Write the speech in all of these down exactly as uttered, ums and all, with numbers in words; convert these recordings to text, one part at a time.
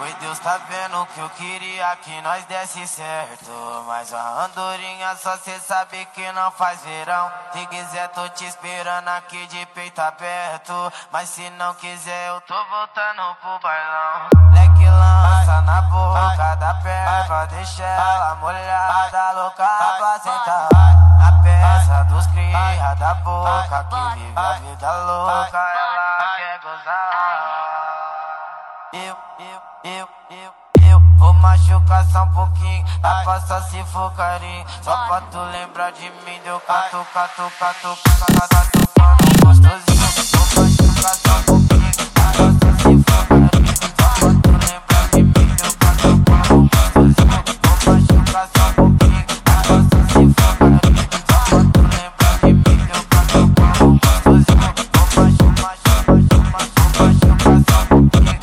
Foi Deus tá vendo que eu queria que nós desse certo, mas a andorinha só cê sabe que não faz verão. Se quiser tô te esperando aqui de peito aberto, mas se não quiser eu tô voltando pro bailão. Leque lança na boca da perna, deixa ela molhada, louca pra sentar. Na peça dos cria da boca, que vive a vida louca, ela quer gozar. Eu, eu, eu, eu, eu vou machucar só um pouquinho, dá pra só se for carinho. Só pra tu lembrar de mim, deu cato, cato, cato, cato, cato, cato, gostosinho. Vou machucar só um pouquinho, dá pra só se for carinho. Só pra tu lembrar de mim, deu cato, cato, gostosinho. Vou machucar só um pouquinho, dá pra só se for carinho. Só pra tu lembrar de mim, deu cato, cato, gostosinho. Vou machucar, machucar, machucar, machucar só um pouquinho.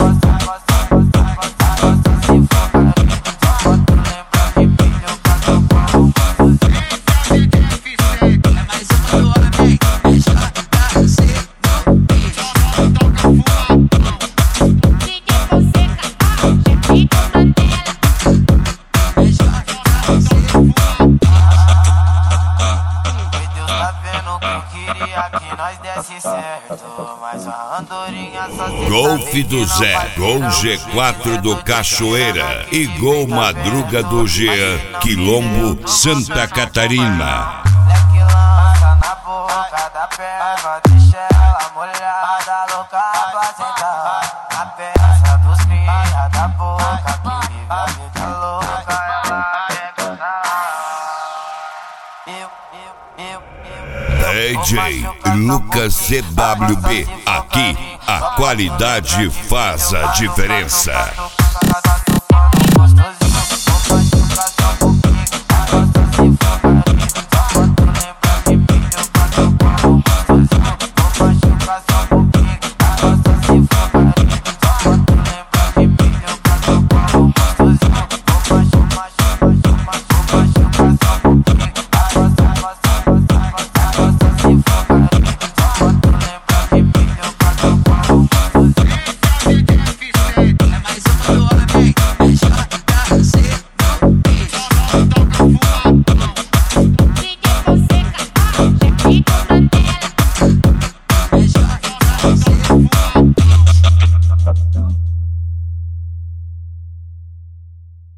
Golf do Zé, Gol G quatro do Cachoeira e Gol Madruga do Jean, Quilombo, Santa Catarina. Leque lança na boca da perna, deixa ela molhada, louca pra sentar. Na peça dos cria da boca, que vive a vida louca, ela quer gozar. Eu, eu, eu, eu, D J Lucas C W B, aqui a qualidade faz a diferença.